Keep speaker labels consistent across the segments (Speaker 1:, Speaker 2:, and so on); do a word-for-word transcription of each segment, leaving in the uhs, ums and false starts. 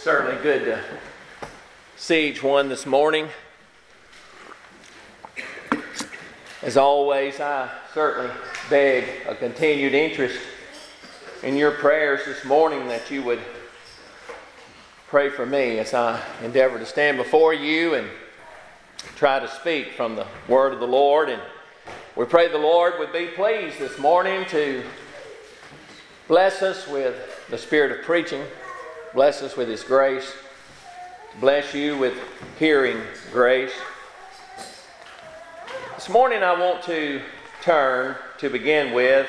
Speaker 1: Certainly good to see each one this morning. As always, I certainly beg a continued interest in your prayers this morning, that you would pray for me as I endeavor to stand before you and try to speak from the word of the Lord. And we pray the Lord would be pleased this morning to bless us with the spirit of preaching, bless us with His grace, bless you with hearing grace. This morning I want to turn, to begin with,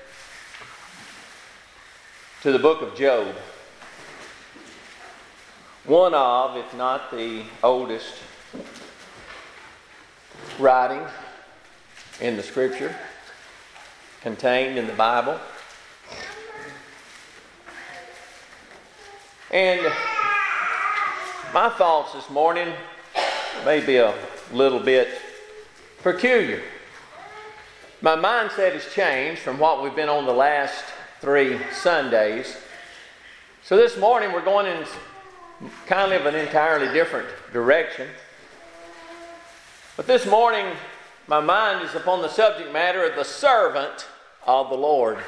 Speaker 1: to the book of Job. One of, if not the oldest, writing in the Scripture, contained in the Bible. And my thoughts this morning may be a little bit peculiar. My mindset has changed from what we've been on the last three Sundays. So this morning we're going in kind of an entirely different direction. But this morning my mind is upon the subject matter of the servant of the Lord,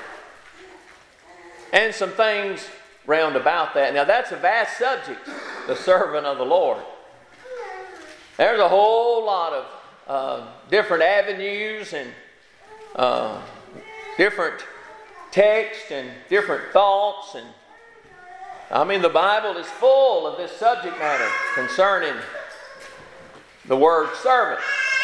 Speaker 1: and some things round about that. Now that's a vast subject, the servant of the Lord. There's a whole lot of uh, different avenues and uh, different texts and different thoughts, and I mean the Bible is full of this subject matter concerning the word servant.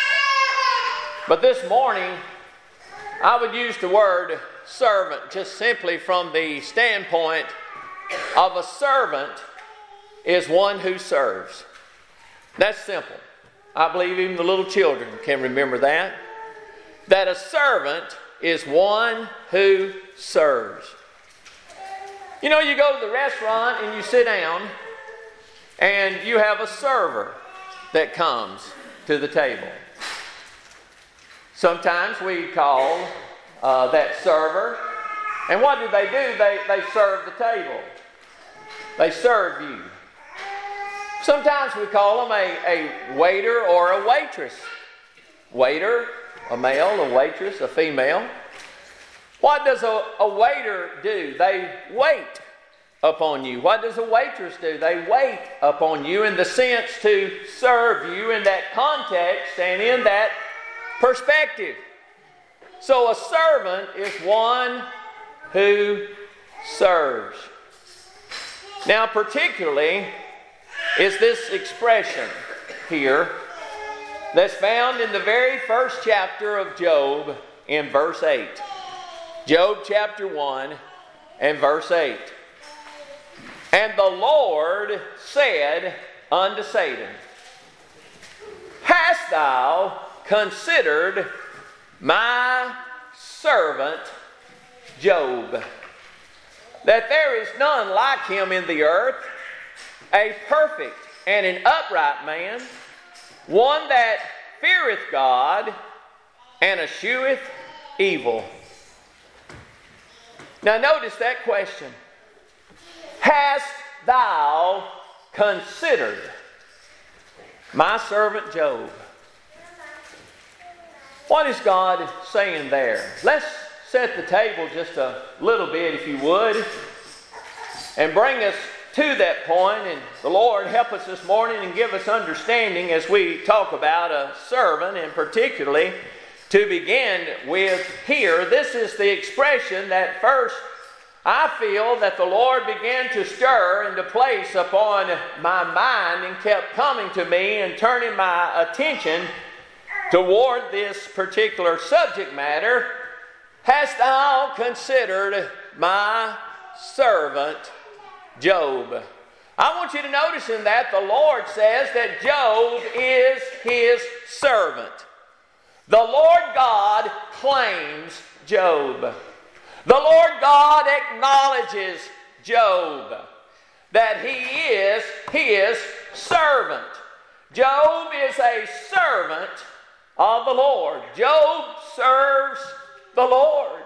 Speaker 1: But this morning I would use the word servant just simply from the standpoint of a servant is one who serves. That's simple. I believe even the little children can remember that. That a servant is one who serves. You know, you go to the restaurant and you sit down and you have a server that comes to the table. Sometimes we call uh, that server, and what do they do? They, they serve the table. They serve you. Sometimes we call them a, a waiter or a waitress. Waiter, a male, a waitress, a female. What does a, a waiter do? They wait upon you. What does a waitress do? They wait upon you in the sense to serve you in that context and in that perspective. So a servant is one who serves. Now, particularly is this expression here that's found in the very first chapter of Job in verse eight. Job chapter one and verse eight. And the Lord said unto Satan, Hast thou considered my servant Job, that there is none like him in the earth, a perfect and an upright man, one that feareth God and escheweth evil. Now notice that question. Hast thou considered my servant Job? What is God saying there? Let's set the table just a little bit, if you would, and bring us to that point. And the Lord help us this morning and give us understanding as we talk about a servant, and particularly to begin with here. This is the expression that first I feel that the Lord began to stir into place upon my mind and kept coming to me and turning my attention toward this particular subject matter. Hast thou considered my servant Job? I want you to notice in that the Lord says that Job is His servant. The Lord God claims Job. The Lord God acknowledges Job, that he is His servant. Job is a servant of the Lord. Job serves the Lord.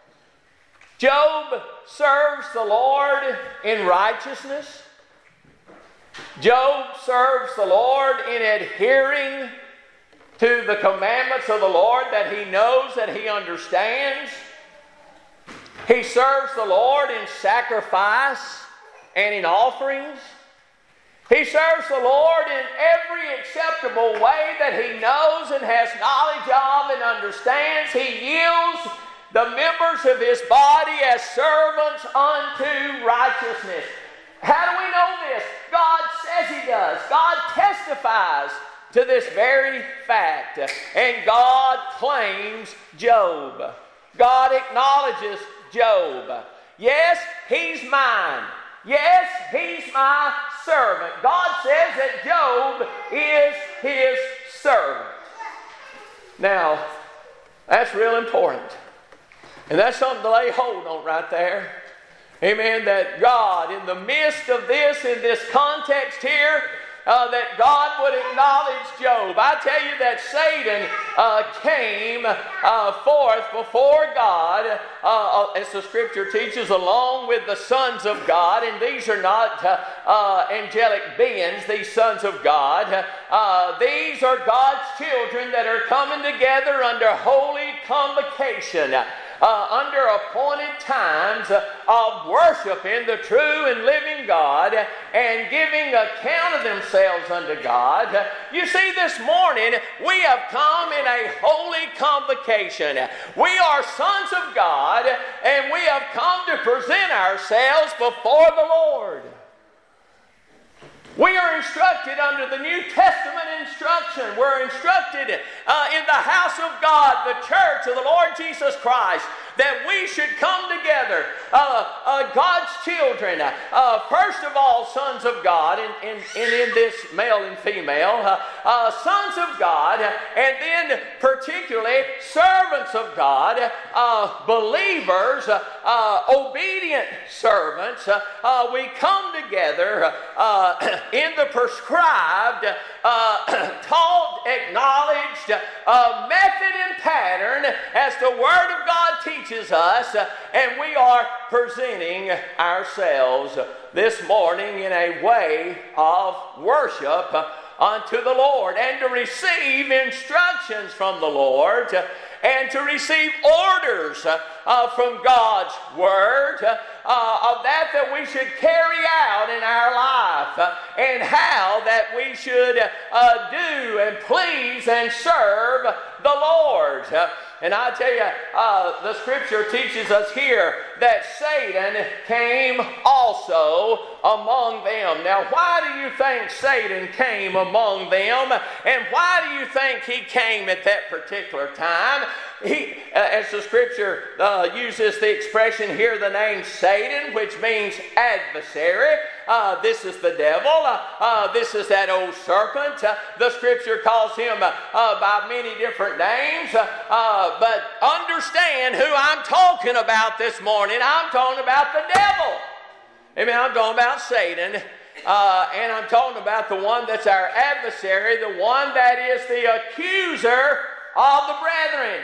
Speaker 1: Job serves the Lord in righteousness. Job serves the Lord in adhering to the commandments of the Lord that he knows, that he understands. He serves the Lord in sacrifice and in offerings. He serves the Lord in every acceptable way that he knows and has knowledge of and understands. He yields the members of his body as servants unto righteousness. How do we know this? God says he does. God testifies to this very fact. And God claims Job. God acknowledges Job. Yes, he's mine. Yes, he's my servant. God says that Job is his servant. Now, that's real important. And that's something to lay hold on right there. Amen. That God, in the midst of this, in this context here, uh, that God would acknowledge Job. I tell you that Satan uh, came uh, forth before God, uh, as the Scripture teaches, along with the sons of God. And these are not uh, uh, angelic beings, these sons of God. Uh, these are God's children that are coming together under holy convocation. Uh, under appointed times uh, of worshiping the true and living God and giving account of themselves unto God. Uh, you see, this morning we have come in a holy convocation. We are sons of God, and we have come to present ourselves before the Lord. We are instructed under the New Testament instruction. We're instructed uh, in the house of God, the church of the Lord Jesus Christ, that we should come together, uh, uh, God's children, uh, first of all, sons of God, and in, in, in, in this male and female, uh, uh, sons of God, and then particularly servants of God, uh, believers, uh, uh, obedient servants. Uh, uh, we come together uh, in the prescribed, uh, taught, acknowledged uh, method and pattern as the Word of God teaches us, uh, and we are presenting ourselves this morning in a way of worship uh, unto the Lord, and to receive instructions from the Lord, uh, and to receive orders uh, uh, from God's Word uh, uh, of that that we should carry out in our life, uh, and how that we should uh, do and please and serve the Lord. Uh, and I tell you, uh, the Scripture teaches us here that Satan came also among them. Now, why do you think Satan came among them? And why do you think he came at that particular time? He, uh, as the Scripture uh, uses the expression here, the name Satan, which means adversary. Uh, this is the devil. Uh, uh, this is that old serpent. Uh, the Scripture calls him uh, uh, by many different names. Uh, uh, but understand who I'm talking about this morning. I'm talking about the devil. Amen. I'm talking about Satan. Uh, and I'm talking about the one that's our adversary, the one that is the accuser of the brethren.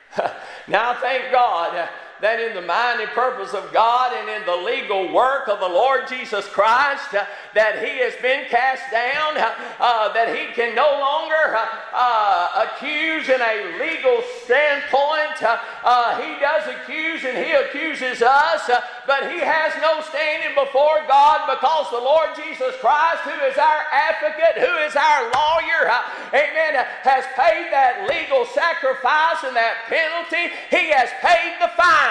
Speaker 1: Now, thank God that in the mind and purpose of God and in the legal work of the Lord Jesus Christ, uh, that he has been cast down, uh, uh, that he can no longer uh, uh, accuse in a legal standpoint. Uh, uh, he does accuse and he accuses us, uh, but he has no standing before God, because the Lord Jesus Christ, who is our advocate, who is our lawyer, uh, amen, uh, has paid that legal sacrifice and that penalty. He has paid the fine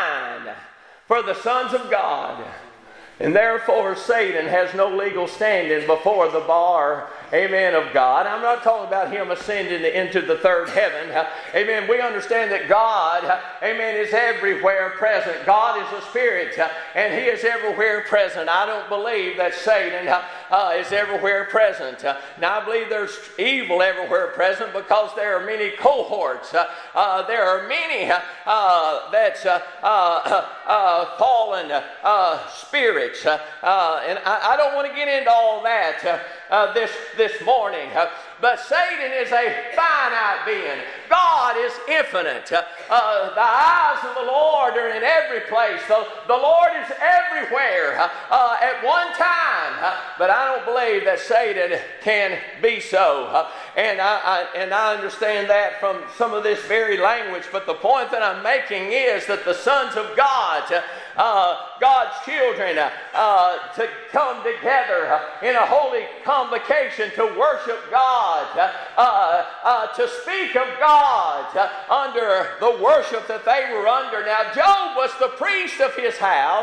Speaker 1: for the sons of God. And therefore Satan has no legal standing before the bar, amen, of God. I'm not talking about him ascending into the third heaven. Amen. We understand that God, amen, is everywhere present. God is a spirit, and he is everywhere present. I don't believe that Satan uh, is everywhere present. Now, I believe there's evil everywhere present, because there are many cohorts. Uh, uh, there are many uh, that's uh, uh, uh, fallen uh, spirits. Uh, uh, and I, I don't want to get into all that uh, uh, this, this morning. Uh, but Satan is a finite being. God is infinite. Uh, uh, the eyes of the Lord are in every place. The, the Lord is everywhere uh, uh, at one time. Uh, but I don't believe that Satan can be so. Uh, and, I, I, and I understand that from some of this very language. But the point that I'm making is that the sons of God, uh, uh, God's children, uh, uh, to come together uh, in a holy convocation to worship God, uh, uh, uh, to speak of God uh, under the worship that they were under. Now, Job was the priest of his house.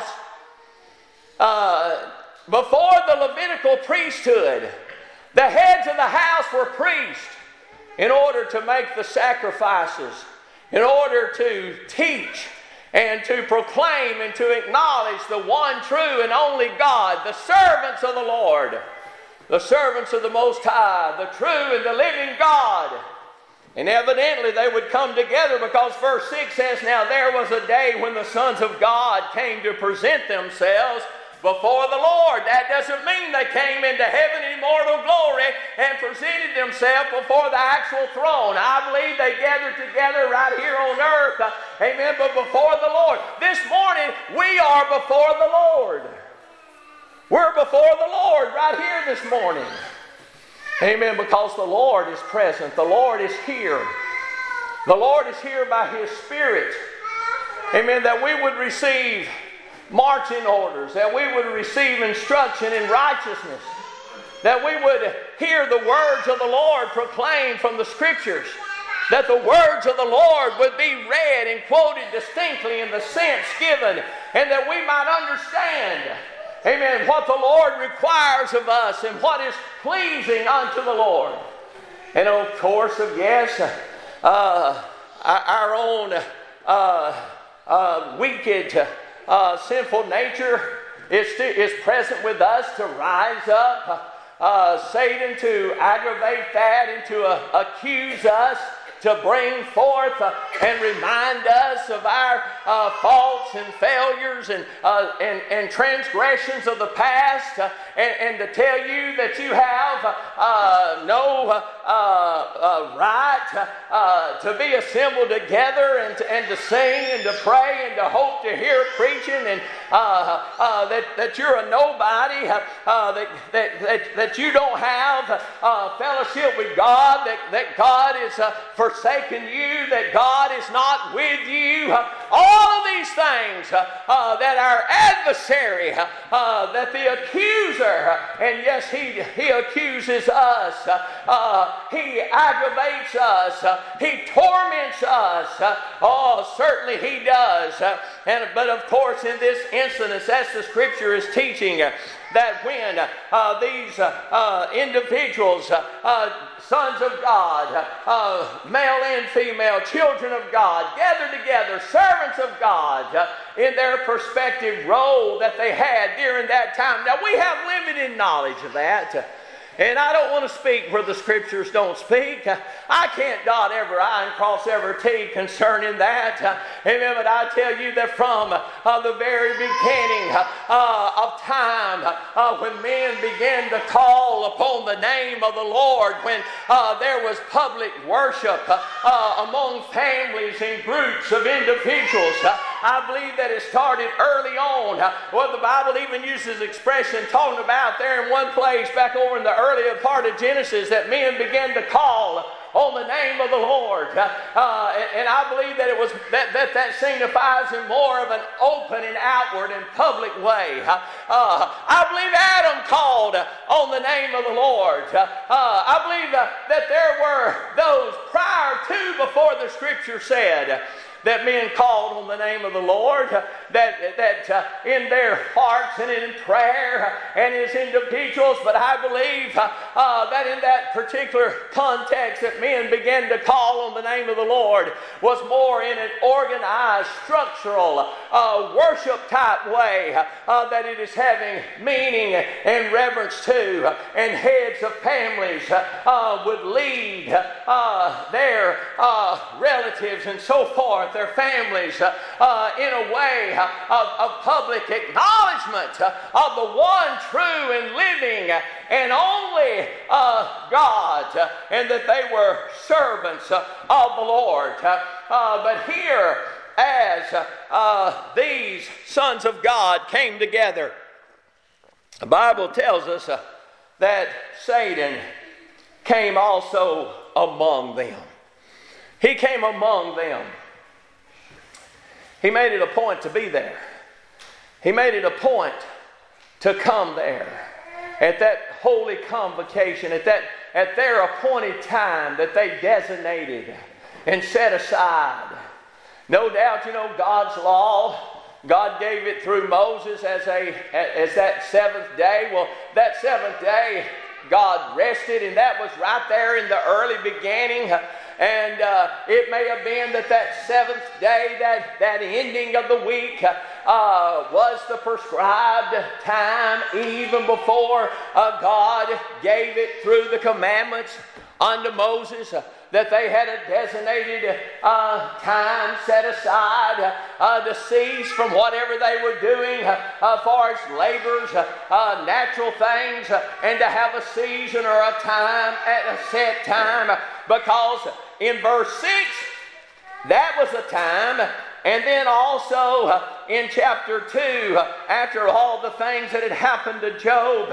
Speaker 1: Uh, before the Levitical priesthood, the heads of the house were priests in order to make the sacrifices, in order to teach and to proclaim and to acknowledge the one true and only God, the servants of the Lord, the servants of the Most High, the true and the living God. And evidently they would come together, because verse six says, now there was a day when the sons of God came to present themselves before the Lord. That doesn't mean they came into heaven in immortal glory and presented themselves before the actual throne. I believe they gathered together right here on earth. Uh, amen. But before the Lord. This morning we are before the Lord. We're before the Lord right here this morning. Amen. Because the Lord is present. The Lord is here. The Lord is here by His Spirit. Amen. That we would receive marching orders, that we would receive instruction in righteousness, that we would hear the words of the Lord proclaimed from the Scriptures, that the words of the Lord would be read and quoted distinctly in the sense given, and that we might understand, amen, what the Lord requires of us and what is pleasing unto the Lord. And of course, of yes, uh, our own uh, uh, wicked Uh, sinful nature is, to, is present with us to rise up, uh, Satan to aggravate that and to uh, accuse us, to bring forth uh, and remind us of our uh, faults and failures and, uh, and, and transgressions of the past, uh, and, and to tell you that you have uh, no uh, uh, right uh, to be assembled together and to, and to sing and to pray and to hope to hear preaching, and uh, uh, that, that you're a nobody, uh, uh, that, that, that, that you don't have uh, fellowship with God, that, that God is uh, forsaken you, that God is not with you. Uh, all of these things uh, uh, that our adversary, uh, uh, that the accuser, uh, and yes, he, he accuses us, uh, uh, he aggravates us, uh, he torments us. Uh, oh, certainly he does. Uh, and But of course, in this instance, as the Scripture is teaching, uh, that when uh, these uh, uh, individuals, uh, uh, sons of God, uh, male and female, children of God, gather together, servants of God, uh, in their respective role that they had during that time. Now, we have limited knowledge of that. And I don't want to speak where the Scriptures don't speak. I can't dot every I and cross every T concerning that. Amen. But I tell you that from uh, the very beginning uh, of time, uh, when men began to call upon the name of the Lord, when uh, there was public worship uh, among families and groups of individuals, uh, I believe that it started early on. Uh, well, the Bible even uses expression talking about there in one place back over in the earlier part of Genesis, that men began to call on the name of the Lord. Uh, uh, and, and I believe that it was that, that that signifies in more of an open and outward and public way. Uh, uh, I believe Adam called on the name of the Lord. Uh, uh, I believe uh, that there were those prior to, before the Scripture said, that men called on the name of the Lord, uh, that, that uh, in their hearts and in prayer uh, and as individuals. But I believe uh, uh, that in that particular context that men began to call on the name of the Lord was more in an organized, structural, uh, worship type way, uh, that it is having meaning and reverence to, uh, and heads of families uh, uh, would lead uh, their uh, relatives and so forth, their families, uh, uh, in a way of, of public acknowledgement of the one true and living and only uh, God, and that they were servants of the Lord. Uh, but here, as uh, these sons of God came together, the Bible tells us uh, that Satan came also among them. He came among them. He made it a point to be there. He made it a point to come there at that holy convocation, at that at their appointed time that they designated and set aside. No doubt, you know, God's law, God gave it through Moses as a as that seventh day. Well, that seventh day, God rested, and that was right there in the early beginning. And uh, it may have been that that seventh day, that, that ending of the week, uh, was the prescribed time even before uh, God gave it through the commandments unto Moses, uh, that they had a designated uh, time set aside uh, to cease from whatever they were doing uh, as far as labors, uh, uh, natural things, uh, and to have a season or a time at a set time, uh, because in verse six, that was a time. And then also uh, in chapter two, uh, after all the things that had happened to Job,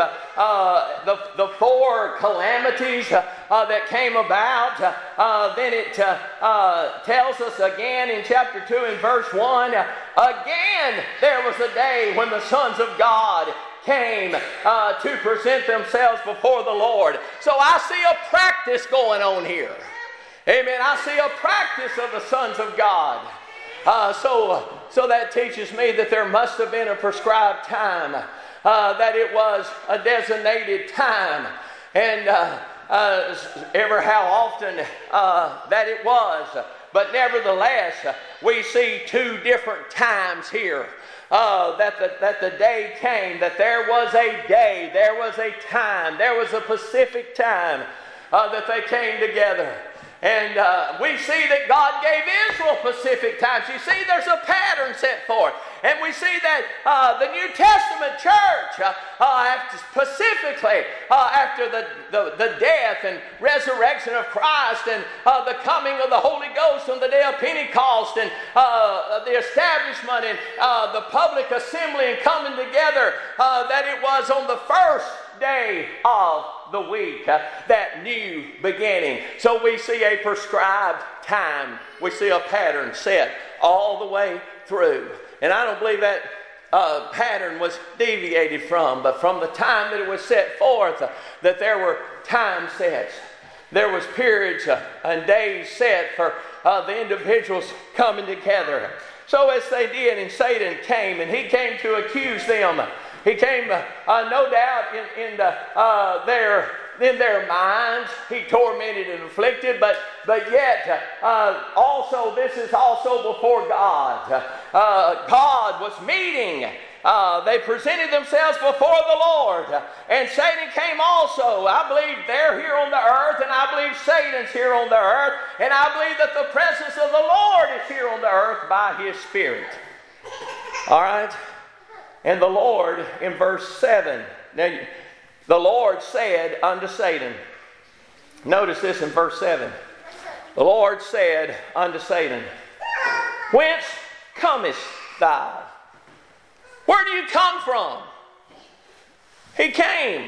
Speaker 1: uh, the, the four calamities uh, uh, that came about, uh, uh, then it uh, uh, tells us again in chapter two and verse one, uh, again there was a day when the sons of God came uh, to present themselves before the Lord. So I see a practice going on here. Amen. I see a practice of the sons of God. Uh, so, so that teaches me that there must have been a prescribed time, uh, that it was a designated time, and uh, uh, ever how often uh, that it was. But nevertheless, we see two different times here. Uh, that, the, that the day came, that there was a day, there was a time, there was a specific time uh, that they came together. And uh, we see that God gave Israel specific times. You see, there's a pattern set forth. And we see that uh, the New Testament church, uh, uh, after, specifically uh, after the, the, the death and resurrection of Christ and uh, the coming of the Holy Ghost on the day of Pentecost and uh, the establishment and uh, the public assembly and coming together, uh, that it was on the first day of the week, uh, that new beginning. So we see a prescribed time. We see a pattern set all the way through. And I don't believe that uh, pattern was deviated from, but from the time that it was set forth, uh, that there were time sets. There was periods uh, and days set for uh, the individuals coming together. So as they did, and Satan came, and he came to accuse them. He came, uh, uh, no doubt, in, in, the, uh, their, in their minds. He tormented and afflicted, but, but yet, uh, also, this is also before God. Uh, God was meeting. Uh, they presented themselves before the Lord. And Satan came also. I believe they're here on the earth, and I believe Satan's here on the earth. And I believe that the presence of the Lord is here on the earth by His Spirit. All right? And the Lord, in verse seven, now the Lord said unto Satan, notice this in verse seven. The Lord said unto Satan, whence comest thou? Where do you come from? He came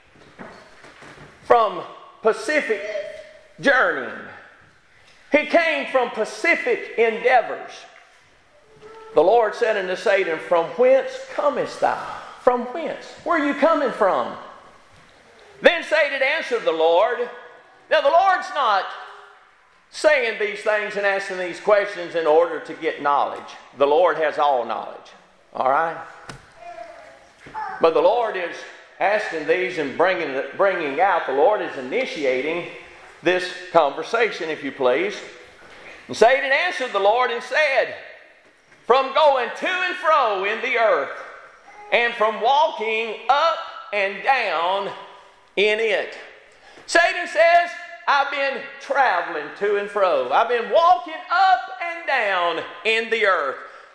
Speaker 1: from pacific journeying. He came from pacific endeavors. The Lord said unto Satan, from whence comest thou? From whence? Where are you coming from? Then Satan answered the Lord. Now the Lord's not saying these things and asking these questions in order to get knowledge. The Lord has all knowledge. All right? But the Lord is asking these and bringing, bringing out. The Lord is initiating this conversation, if you please. And Satan answered the Lord and said, from going to and fro in the earth, and from walking up and down in it. Satan says, I've been traveling to and fro. I've been walking up and down in the earth.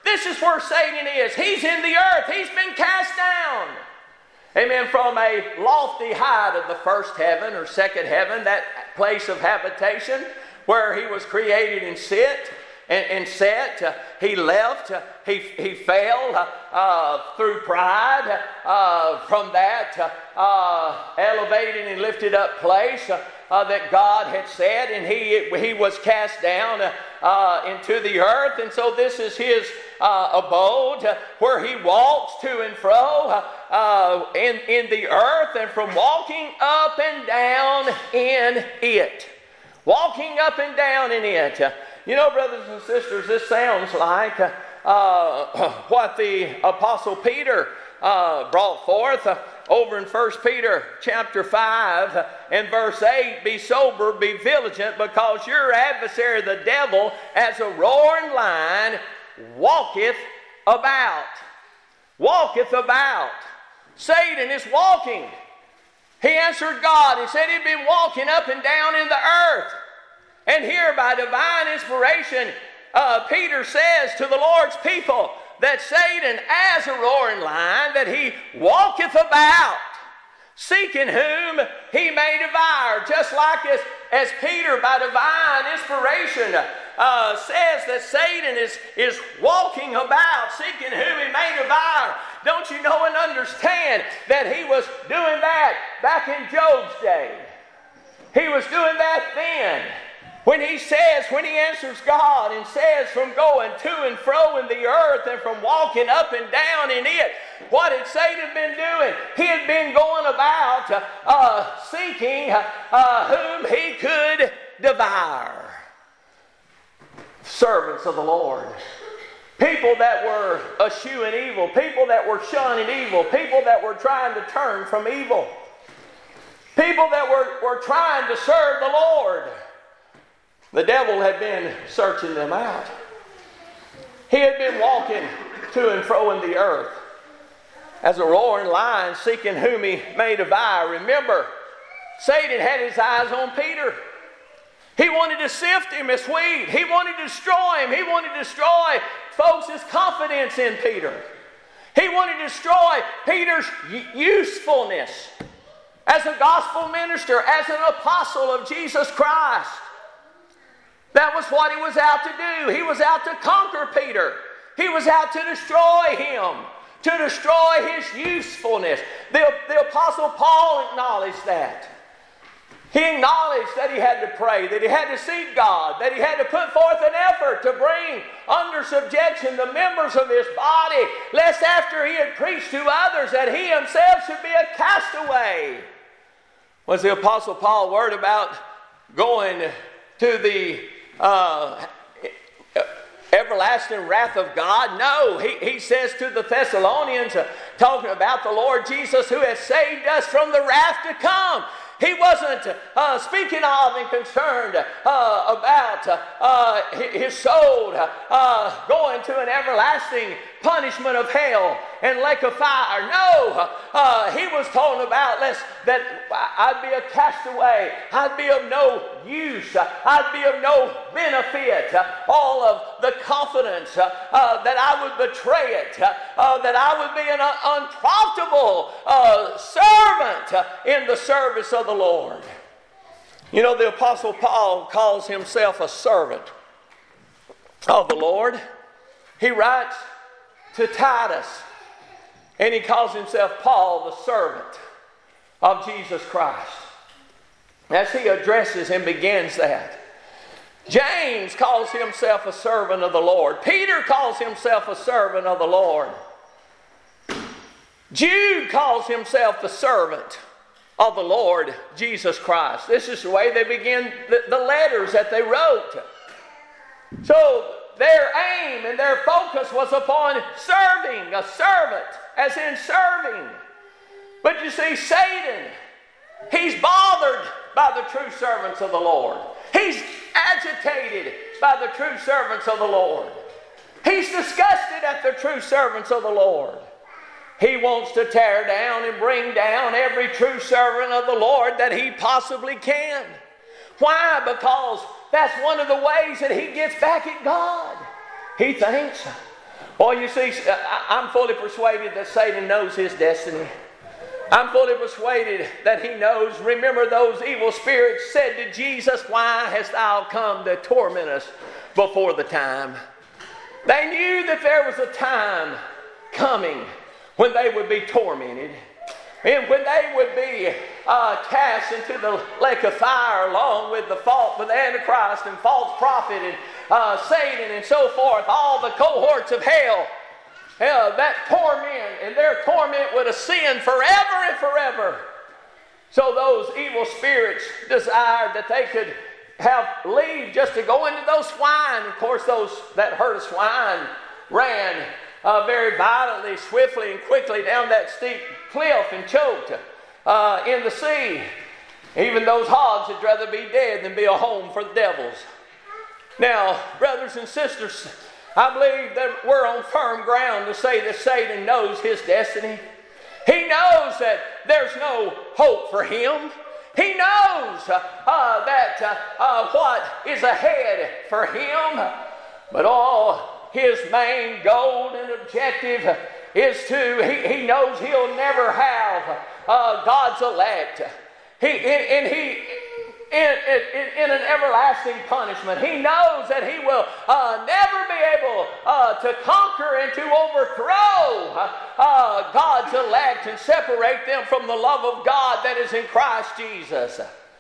Speaker 1: This is where Satan is. He's in the earth. He's been cast down. Amen. From a lofty height of the first heaven or second heaven, that place of habitation where he was created and sit and, and set, uh, he left. Uh, he, he fell uh, uh, through pride uh, from that uh, elevated and lifted up place uh, uh, that God had said, and he, he was cast down uh, uh, into the earth. And so this is his uh, abode uh, where he walks to and fro uh, uh, in, in the earth, and from walking up and down in it. Walking up and down in it. Uh, you know, brothers and sisters, this sounds like uh, uh, what the Apostle Peter uh, brought forth uh, over in First Peter chapter five uh, and verse eight. Be sober, be vigilant, because your adversary the devil, as a roaring lion, walketh about. Walketh about. Satan is walking. He answered God and said he'd been walking up and down in the earth. And here, by divine inspiration, uh, Peter says to the Lord's people that Satan, as a roaring lion, that he walketh about, seeking whom he may devour. Just like as, as Peter, by divine inspiration, uh, says that Satan is, is walking about, seeking whom he may devour. Don't you know and understand that he was doing that back in Job's day? He was doing that then. When he says, when he answers God and says from going to and fro in the earth and from walking up and down in it, what had Satan been doing? He had been going about uh, uh, seeking uh, whom he could devour. Servants of the Lord. People that were eschewing evil. People that were shunning evil. People that were trying to turn from evil. People that were, were trying to serve the Lord. The devil had been searching them out. He had been walking to and fro in the earth as a roaring lion, seeking whom he may devour. Remember, Satan had his eyes on Peter. He wanted to sift him as wheat. He wanted to destroy him. He wanted to destroy folks' confidence in Peter. He wanted to destroy Peter's usefulness as a gospel minister, as an apostle of Jesus Christ. That was what he was out to do. He was out to conquer Peter. He was out to destroy him, to destroy his usefulness. The, the Apostle Paul acknowledged that. He acknowledged that he had to pray, that he had to seek God, that he had to put forth an effort to bring under subjection the members of his body, lest after he had preached to others that he himself should be a castaway. Was the Apostle Paul worried about going to the uh, everlasting wrath of God? No, he, he says to the Thessalonians, uh, talking about the Lord Jesus who has saved us from the wrath to come. He wasn't uh, speaking of and concerned uh, about uh, his soul uh, going to an everlasting punishment of hell and lake of fire. No, uh, he was talking about lest that I'd be a castaway. I'd be of no use. I'd be of no benefit. All of the confidence uh, uh, that I would betray it, uh, that I would be an unprofitable uh, servant uh, in the service of the Lord. You know, the Apostle Paul calls himself a servant of the Lord. He writes to Titus, and he calls himself Paul, the servant of Jesus Christ. As he addresses and begins that. James calls himself a servant of the Lord. Peter calls himself a servant of the Lord. Jude calls himself the servant of the Lord Jesus Christ. This is the way they begin the, the letters that they wrote. So their aim and their focus was upon serving, a servant, as in serving. But you see, Satan, he's bothered by the true servants of the Lord. He's agitated by the true servants of the Lord. He's disgusted at the true servants of the Lord. He wants to tear down and bring down every true servant of the Lord that he possibly can. Why? Because that's one of the ways that he gets back at God. He thinks, Well, you see, I'm fully persuaded that Satan knows his destiny. I'm fully persuaded that he knows. Remember, those evil spirits said to Jesus, "Why hast thou come to torment us before the time?" They knew that there was a time coming when they would be tormented. And when they would be uh, cast into the lake of fire along with the fault with the Antichrist and false prophet and uh, Satan and so forth, all the cohorts of hell, hell, that torment and their torment would ascend forever and forever. So those evil spirits desired that they could have leave just to go into those swine. Of course, those that herd of swine ran uh, very violently, swiftly, and quickly down that steep cliff and choked uh, in the sea. Even those hogs would rather be dead than be a home for the devils. Now, brothers and sisters, I believe that we're on firm ground to say that Satan knows his destiny. He knows that there's no hope for him. He knows uh, uh, that uh, uh, what is ahead for him. But all his main goal and objective is to, he, he knows he'll never have uh, God's elect. He, and he, in, in, in an everlasting punishment, he knows that he will uh, never be able uh, to conquer and to overthrow uh, God's elect and separate them from the love of God that is in Christ Jesus.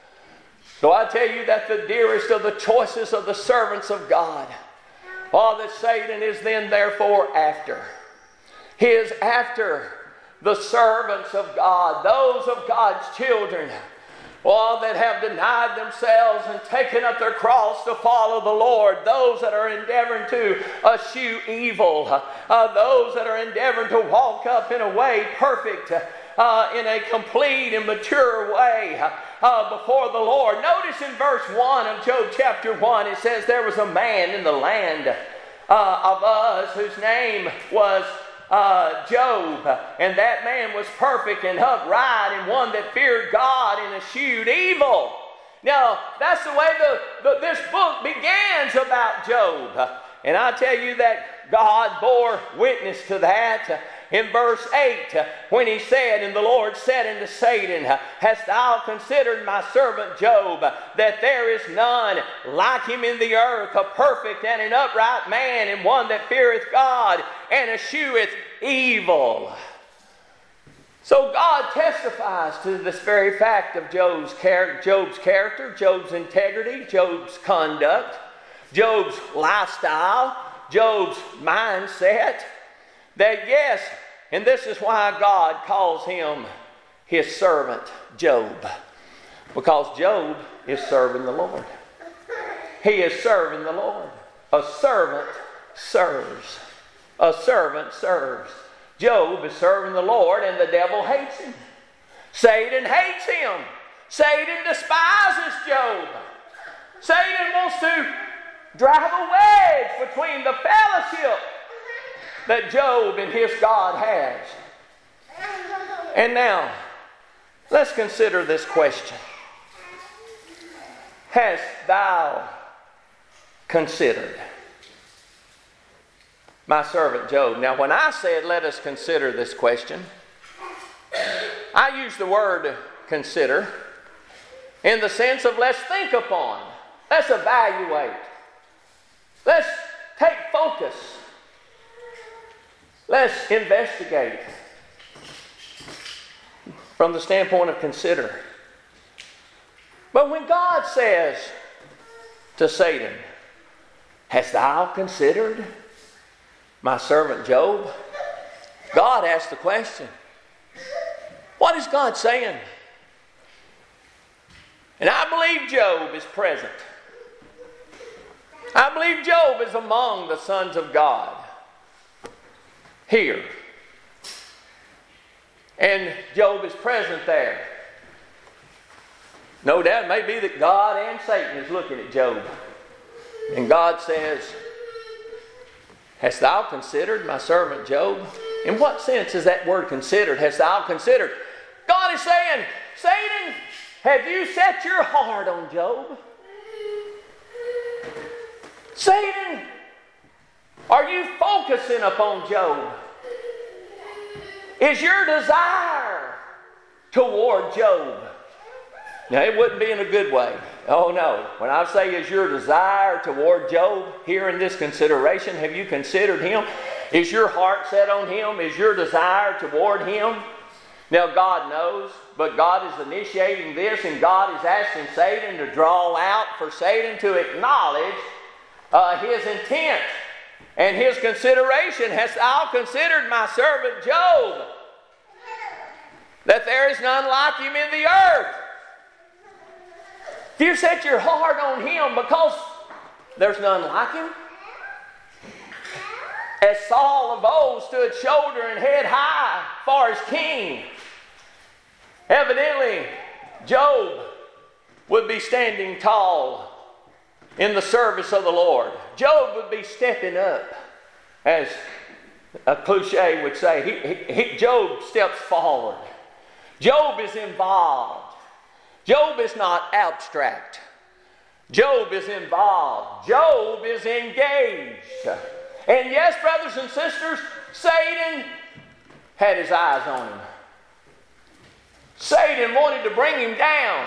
Speaker 1: So I tell you that the dearest of the choices of the servants of God, all that Satan is then therefore after. He is after the servants of God, those of God's children, all that have denied themselves and taken up their cross to follow the Lord, those that are endeavoring to eschew evil, uh, those that are endeavoring to walk up in a way perfect, uh, in a complete and mature way uh, before the Lord. Notice in verse one of Job chapter one, it says, "There was a man in the land uh, of us whose name was Uh, Job, and that man was perfect and upright and one that feared God and eschewed evil." Now, that's the way the, the, this book begins about Job. And I tell you that God bore witness to that in verse eight when he said, "And the Lord said unto Satan, Hast thou considered my servant Job, that there is none like him in the earth, a perfect and an upright man, and one that feareth God and escheweth evil?" So God testifies to this very fact of Job's, char- Job's character, Job's integrity, Job's conduct, Job's lifestyle, Job's mindset, that yes, and this is why God calls him his servant Job, because Job is serving the Lord. He is serving the Lord. A servant serves. A servant serves. Job is serving the Lord, and the devil hates him. Satan hates him. Satan despises Job. Satan wants to drive a wedge between the fellowship that Job and his God has. And now, let's consider this question. Hast thou considered my servant Job? Now, when I said let us consider this question, I use the word consider in the sense of let's think upon, let's evaluate, let's take focus, let's investigate from the standpoint of consider. But when God says to Satan, "Hast thou considered my servant Job?" God asked the question. What is God saying? And I believe Job is present. I believe Job is among the sons of God here. And Job is present there. No doubt it may be that God and Satan is looking at Job. And God says, "Hast thou considered my servant Job?" In what sense is that word considered? Hast thou considered? God is saying, Satan, have you set your heart on Job? Satan, Are you focusing upon Job? Is your desire toward Job? Now, it wouldn't be in a good way. Oh, no. When I say is your desire toward Job here in this consideration, have you considered him? Is your heart set on him? Is your desire toward him? Now, God knows, but God is initiating this, and God is asking Satan to draw out, for Satan to acknowledge uh, his intent and his consideration. Hast thou considered my servant Job, that there is none like him in the earth? If you set your heart on him because there's none like him. As Saul of old stood shoulder and head high for his king, evidently Job would be standing tall in the service of the Lord. Job would be stepping up, as a cliche would say. He, he, Job steps forward. Job is involved. Job is not abstract. Job is involved. Job is engaged. And yes, brothers and sisters, Satan had his eyes on him. Satan wanted to bring him down.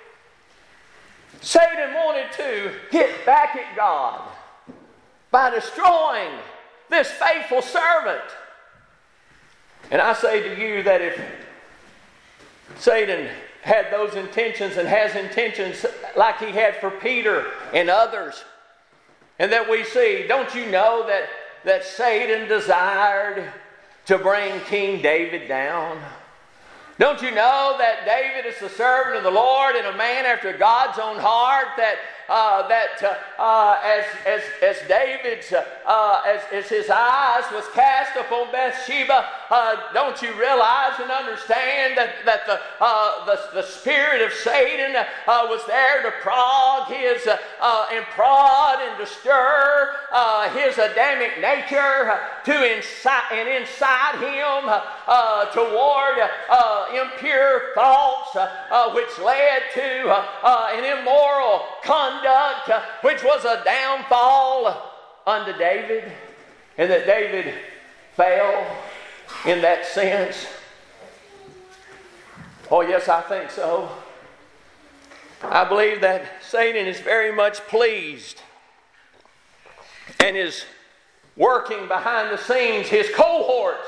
Speaker 1: Satan wanted to get back at God by destroying this faithful servant. And I say to you that if Satan had those intentions and has intentions like he had for Peter and others, and that we see, don't you know that, that Satan desired to bring King David down? Don't you know that David is the servant of the Lord and a man after God's own heart? That uh, that uh, uh, as as as David's uh, uh, as as his eyes was cast upon Bathsheba, uh, don't you realize and understand that that the uh, the, the spirit of Satan uh, was there to prod his uh, uh, and prod and to stir uh, his Adamic nature to incite and incite him uh, toward uh, impure thoughts, uh, uh, which led to uh, uh, an immoral conduct, uh, which was a downfall unto David, and that David fell in that sense. Oh, yes, I think so. I believe that Satan is very much pleased and is working behind the scenes, his cohorts,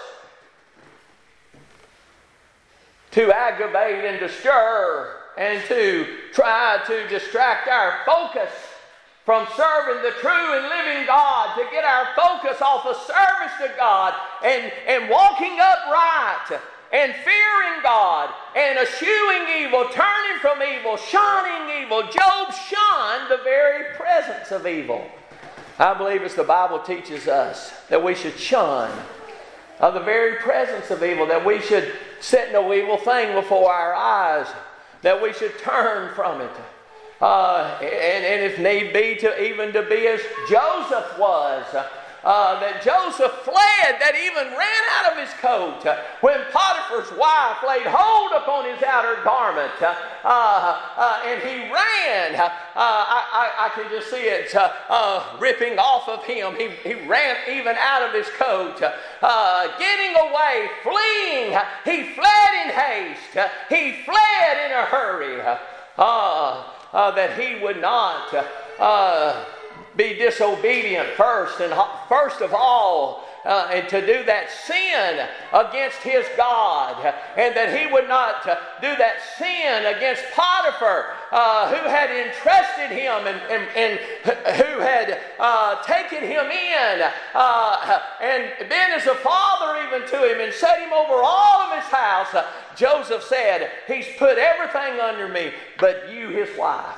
Speaker 1: to aggravate and to stir and to try to distract our focus from serving the true and living God, to get our focus off of service to God and, and walking upright and fearing God and eschewing evil, turning from evil, shunning evil. Job shunned the very presence of evil. I believe as the Bible teaches us that we should shun of the very presence of evil, that we should set no evil thing before our eyes, that we should turn from it. Uh, and, and if need be, to even to be as Joseph was, uh, that Joseph fled, that even ran out of his coat uh, when Potiphar's wife laid hold upon his outer garment, uh, uh, and he ran. Uh, I, I, I can just see it uh, uh, ripping off of him. He, he ran even out of his coat, uh, getting away, fleeing. He fled in haste. He fled in a hurry. Uh, uh, that he would not uh, be disobedient first and first of all, uh, and to do that sin against his God, and that he would not uh, do that sin against Potiphar, uh, who had entrusted him and, and, and who had uh, taken him in uh, and been as a father even to him and set him over all of his house. Uh, Joseph said, he's put everything under me but you, his wife.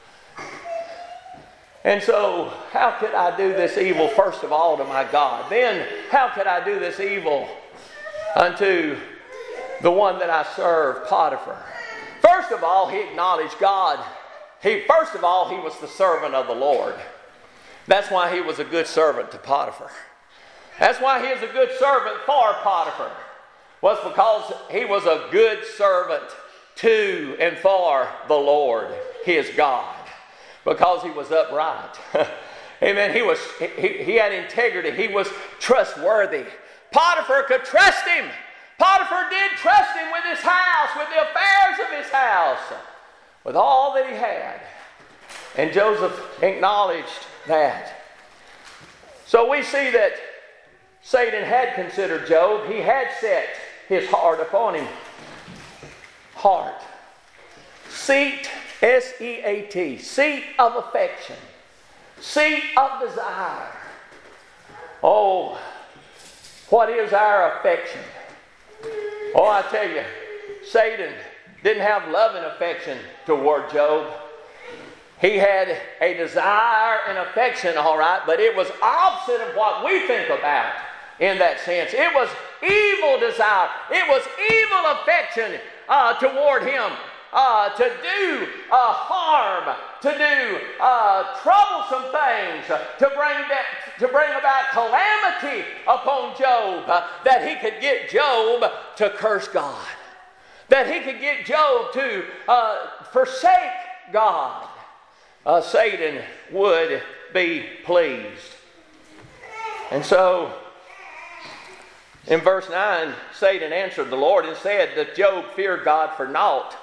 Speaker 1: And so, how could I do this evil, first of all, to my God? Then, how could I do this evil unto the one that I serve, Potiphar? First of all, he acknowledged God. He, first of all, he was the servant of the Lord. That's why he was a good servant to Potiphar. That's why he is a good servant for Potiphar. Was because he was a good servant to and for the Lord, his God. Because he was upright. Amen. He was he, he had integrity. He was trustworthy. Potiphar could trust him. Potiphar did trust him with his house, with the affairs of his house, with all that he had. And Joseph acknowledged that. So we see that Satan had considered Job. He had set his heart upon him. Heart. Seat, S E A T. Seat of affection. Seat of desire. Oh, what is our affection? Oh, I tell you, Satan didn't have love and affection toward Job. He had a desire and affection, all right, but it was opposite of what we think about in that sense. It was evil desire. It was evil affection uh, toward him. Uh, to do uh, harm, to do uh, troublesome things, uh, to bring that, to bring about calamity upon Job, uh, that he could get Job to curse God, that he could get Job to uh, forsake God. Uh, Satan would be pleased. And so, in verse nine, Satan answered the Lord and said that Job feared God for naught.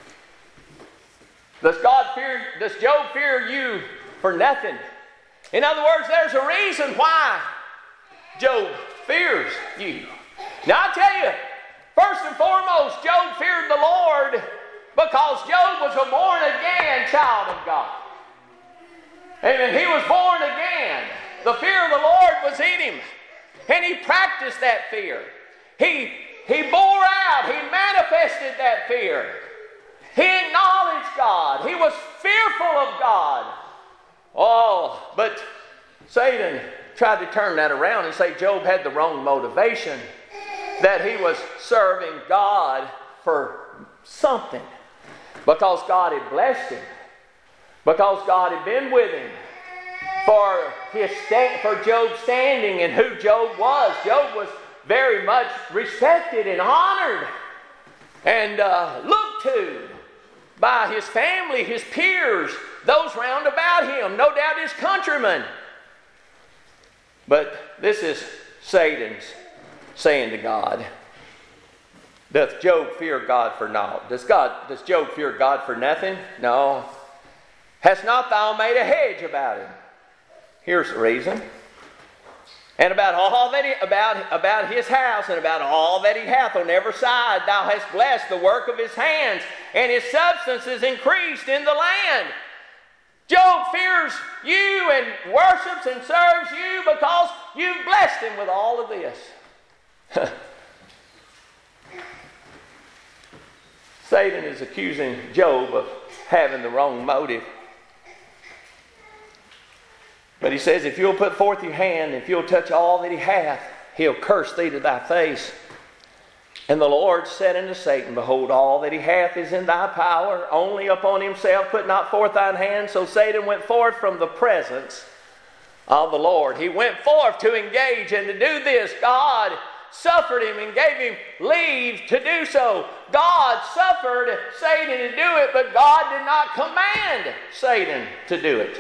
Speaker 1: Does God fear, does Job fear you for nothing? In other words, there's a reason why Job fears you. Now I tell you, first and foremost, Job feared the Lord because Job was a born again child of God. Amen. He was born again. The fear of the Lord was in him. And he practiced that fear. He, he bore out, he manifested that fear. He acknowledged God. He was fearful of God. Oh, but Satan tried to turn that around and say Job had the wrong motivation, that he was serving God for something, because God had blessed him, because God had been with him, for his sta- for Job's standing and who Job was. Job was very much respected and honored and uh, looked to by his family, his peers, those round about him, no doubt his countrymen. But this is Satan's saying to God, doth Job fear God for naught? Does God, does Job fear God for nothing? No. Hast not thou made a hedge about him? Here's the reason. And about all that he, about, about his house and about all that he hath on every side, thou hast blessed the work of his hands, and his substance is increased in the land. Job fears you and worships and serves you because you've blessed him with all of this. Satan is accusing Job of having the wrong motive. But he says, if you'll put forth your hand, if you'll touch all that he hath, he'll curse thee to thy face. And the Lord said unto Satan, behold, all that he hath is in thy power. Only upon himself put not forth thine hand. So Satan went forth from the presence of the Lord. He went forth to engage and to do this. God suffered him and gave him leave to do so. God suffered Satan to do it, but God did not command Satan to do it.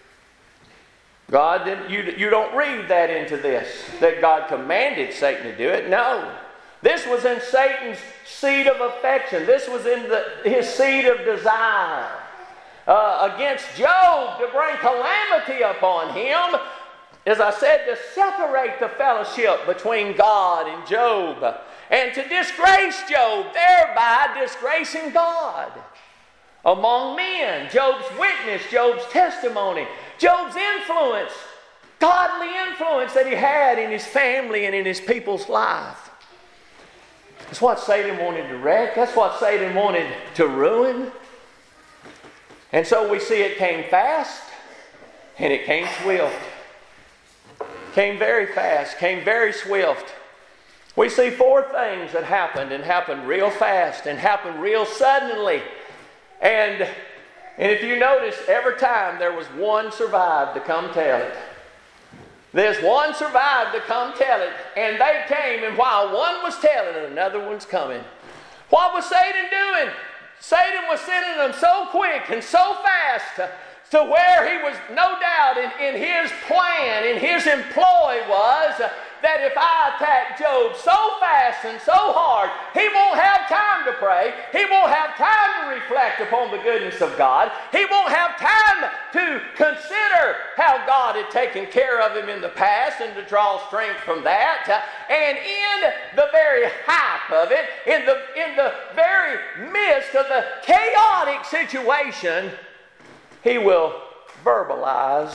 Speaker 1: God didn't, you, you don't read that into this, that God commanded Satan to do it. No. This was in Satan's seed of affection. This was in the, his seed of desire uh, against Job to bring calamity upon him. As I said, to separate the fellowship between God and Job and to disgrace Job, thereby disgracing God among men. Job's witness, Job's testimony, Job's influence, godly influence that he had in his family and in his people's life. That's what Satan wanted to wreck. That's what Satan wanted to ruin. And so we see it came fast and it came swift. Came very fast, came very swift. We see four things that happened and happened real fast and happened real suddenly. And, and if you notice, every time there was one survived to come tell it. There's one survived to come tell it. And they came, and while one was telling it, another one's coming. What was Satan doing? Satan was sending them so quick and so fast to where he was, no doubt, in, in his plan, in his employ was that if I attack Job so fast and so hard, he won't have time to pray. He won't have time to reflect upon the goodness of God. He won't have time to consider how God had taken care of him in the past and to draw strength from that. And in the very height of it, in the, in the very midst of the chaotic situation, he will verbalize.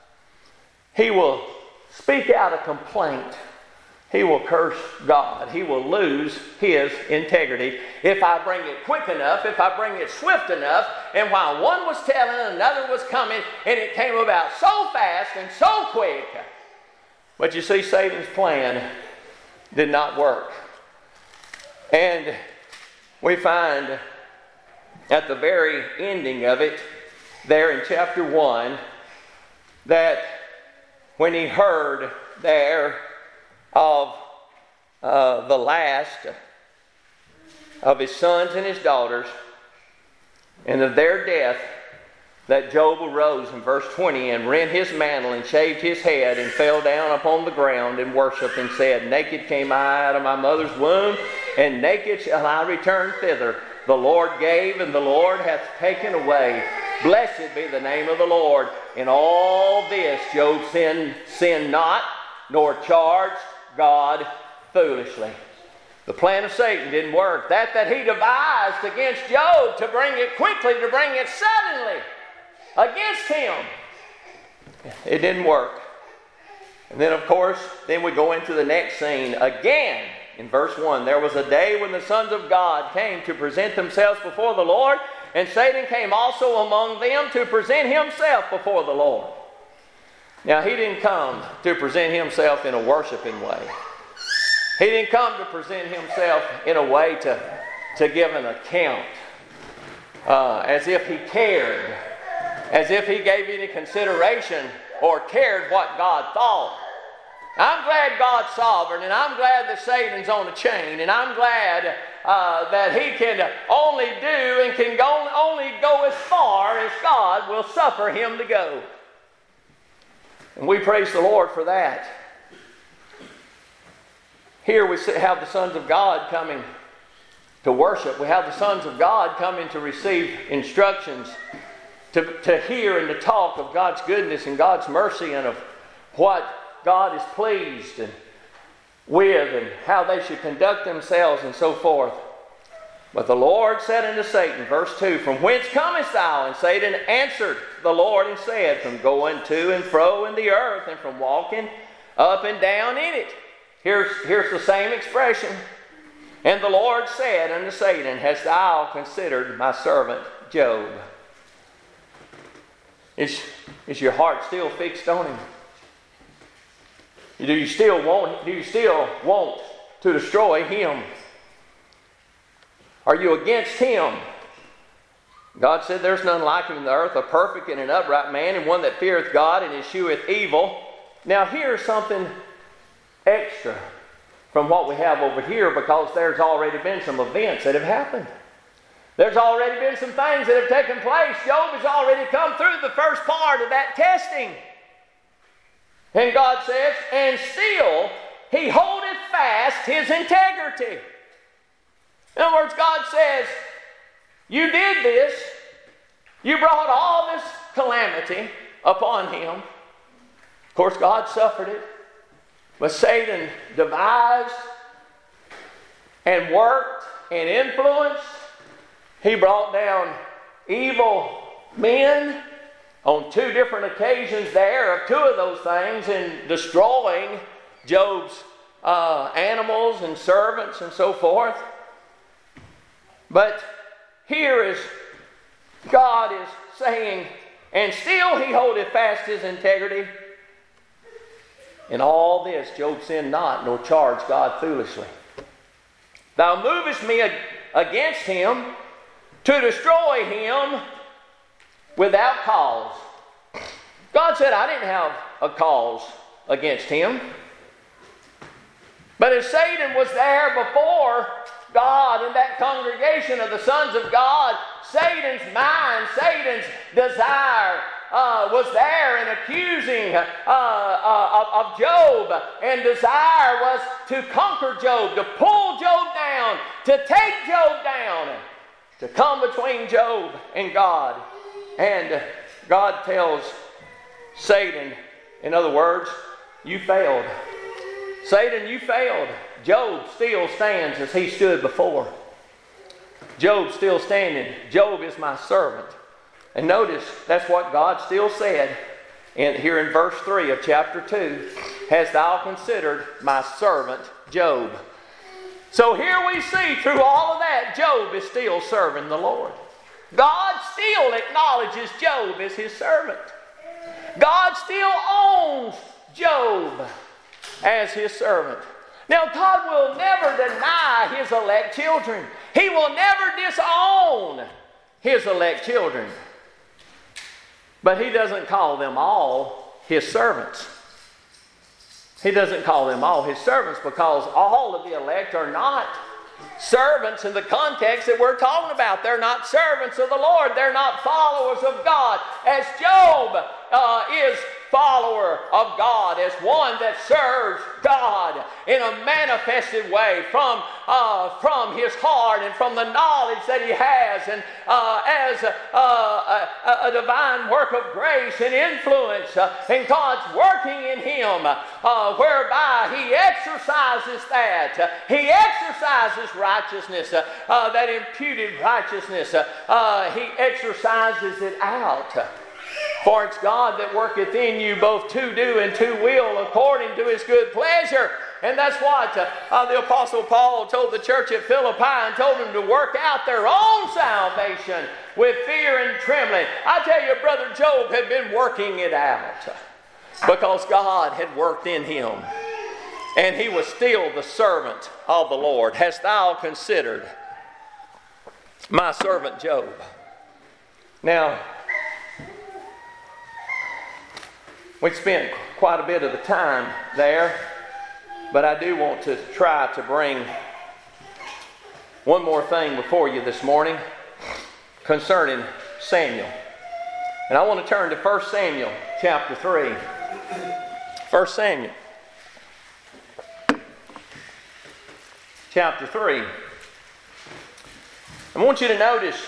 Speaker 1: He will speak out a complaint. He will curse God. He will lose his integrity if I bring it quick enough, if I bring it swift enough. And while one was telling, another was coming, and it came about so fast and so quick. But you see, Satan's plan did not work. And we find at the very ending of it, there in chapter one, that when he heard there of uh, the last of his sons and his daughters and of their death, that Job arose in verse twenty and rent his mantle and shaved his head and fell down upon the ground and worshipped and said, Naked came I out of my mother's womb, and naked shall I return thither. The Lord gave, and the Lord hath taken away. Blessed be the name of the Lord. In all this Job sinned, sinned not, nor charged God foolishly. The plan of Satan didn't work. That that he devised against Job to bring it quickly, to bring it suddenly against him, it didn't work. And then, of course, then we go into the next scene again. In verse one, there was a day when the sons of God came to present themselves before the Lord, and Satan came also among them to present himself before the Lord. Now, he didn't come to present himself in a worshiping way. He didn't come to present himself in a way to, to give an account, uh, as if he cared, as if he gave any consideration or cared what God thought. I'm glad God's sovereign, and I'm glad that Satan's on a chain, and I'm glad uh, that he can only do and can go, only go as far as God will suffer him to go. And we praise the Lord for that. Here we have the sons of God coming to worship. We have the sons of God coming to receive instructions, to, to hear and to talk of God's goodness and God's mercy and of what God is pleased and with and how they should conduct themselves and so forth. But the Lord said unto Satan, verse two, From whence comest thou? And Satan answered the Lord and said, From going to and fro in the earth, and from walking up and down in it. Here's, here's the same expression. And the Lord said unto Satan, Hast thou considered my servant Job? Is, is your heart still fixed on him? Do you still want, do you still want to destroy him? Are you against him? God said, There's none like him in the earth, a perfect and an upright man, and one that feareth God and escheweth evil. Now here's something extra from what we have over here, because there's already been some events that have happened. There's already been some things that have taken place. Job has already come through the first part of that testing. And God says, and still he holdeth fast his integrity. In other words, God says, you did this. You brought all this calamity upon him. Of course, God suffered it. But Satan devised and worked and influenced. He brought down evil men on two different occasions there of two of those things, in destroying Job's uh, animals and servants and so forth. But here is God is saying, and still he holdeth fast his integrity. In all this Job sinned not, nor charged God foolishly. Thou movest me ag- against him to destroy him without cause. God said, I didn't have a cause against him. But as Satan was there before God in that congregation of the sons of God, Satan's mind, Satan's desire uh, was there and accusing uh, uh, of, of Job, and desire was to conquer Job, to pull Job down, to take Job down, to come between Job and God. And God tells Satan, in other words, you failed. Satan, you failed. Job still stands as he stood before. Job still standing. Job is my servant. And notice, that's what God still said in, here in verse three of chapter two. Hast thou considered my servant Job? So here we see through all of that, Job is still serving the Lord. God still acknowledges Job as his servant. God still owns Job as his servant. Now, God will never deny his elect children. He will never disown his elect children. But he doesn't call them all his servants. He doesn't call them all his servants, because all of the elect are not servants in the context that we're talking about. They're not servants of the Lord. They're not followers of God. As Job uh, is follower of God, as one that serves God in a manifested way from, uh, from his heart and from the knowledge that he has, and uh, as a, a, a divine work of grace and influence, uh, and God's working in him, uh, whereby he exercises that. Uh, he exercises righteousness, uh, uh, that imputed righteousness. Uh, uh, he exercises it out. For it's God that worketh in you both to do and to will according to his good pleasure. And that's what uh, uh, the Apostle Paul told the church at Philippi, and told them to work out their own salvation with fear and trembling. I tell you, Brother Job had been working it out because God had worked in him. And he was still the servant of the Lord. Hast thou considered my servant Job? Now, we spent quite a bit of the time there, but I do want to try to bring one more thing before you this morning concerning Samuel. And I want to turn to First Samuel chapter three. First Samuel chapter three. I want you to notice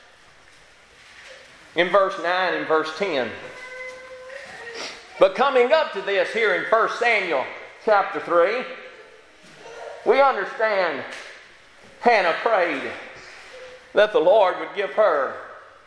Speaker 1: in verse nine and verse ten. But coming up to this here in First Samuel chapter three, we understand Hannah prayed that the Lord would give her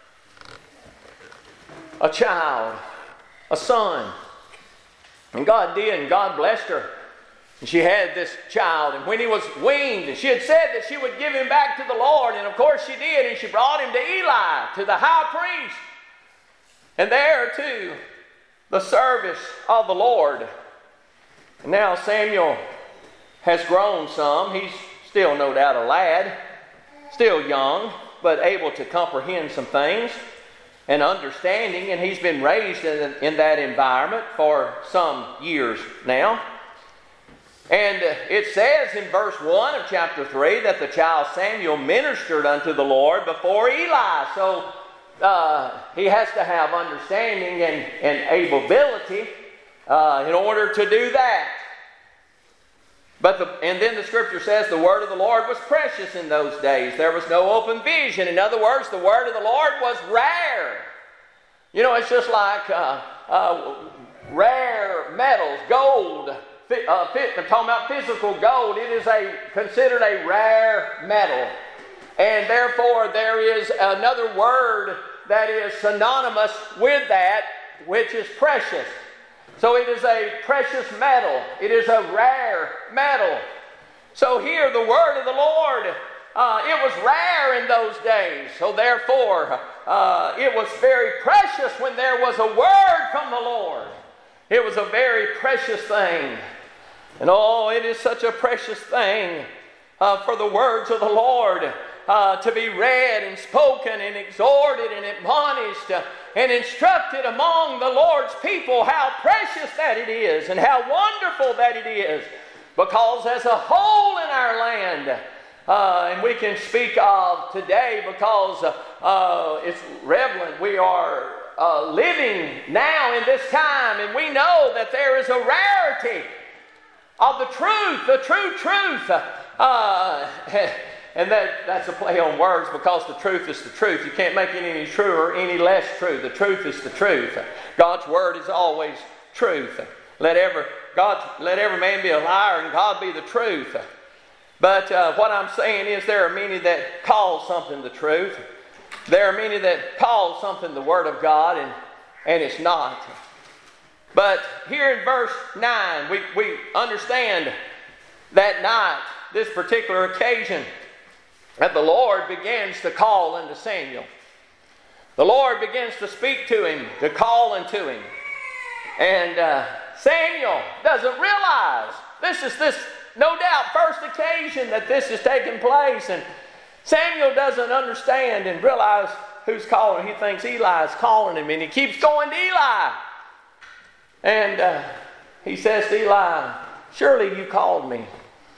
Speaker 1: a child, a son. And God did, and God blessed her. And she had this child, and when he was weaned, she had said that she would give him back to the Lord, and of course she did, and she brought him to Eli, to the high priest. And there too, the service of the Lord. And now Samuel has grown some. He's still no doubt a lad, still young, but able to comprehend some things and understanding. And he's been raised in, in that environment for some years now. And it says in verse one of chapter three that the child Samuel ministered unto the Lord before Eli. So Uh, he has to have understanding and, and ability uh, in order to do that. But the, and then the scripture says the word of the Lord was precious in those days. There was no open vision. In other words, the word of the Lord was rare. You know, it's just like uh, uh, rare metals, gold. Uh, I'm talking about physical gold. It is a considered a rare metal. And therefore, there is another word that is synonymous with that, which is precious. So it is a precious metal. It is a rare metal. So here, the word of the Lord, uh, it was rare in those days. So therefore, uh, it was very precious when there was a word from the Lord. It was a very precious thing. And oh, it is such a precious thing uh, for the words of the Lord Uh, to be read and spoken and exhorted and admonished uh, and instructed among the Lord's people. How precious that it is, and how wonderful that it is, because as a whole in our land, uh, and we can speak of today because uh, uh, it's relevant, we are uh, living now in this time, and we know that there is a rarity of the truth, the true truth. Uh, and that, that's a play on words, because the truth is the truth. You can't make it any truer, any less true. The truth is the truth. God's word is always truth. Let every, God, let every man be a liar and God be the truth. But uh, what I'm saying is there are many that call something the truth. There are many that call something the Word of God, and, and it's not. But here in verse nine, we, we understand that night, this particular occasion, that the Lord begins to call unto Samuel. The Lord begins to speak to him, to call unto him. And uh, Samuel doesn't realize this is this, no doubt, first occasion that this is taking place. And Samuel doesn't understand and realize who's calling. He thinks Eli is calling him, and he keeps going to Eli. And uh, he says to Eli, "Surely you called me."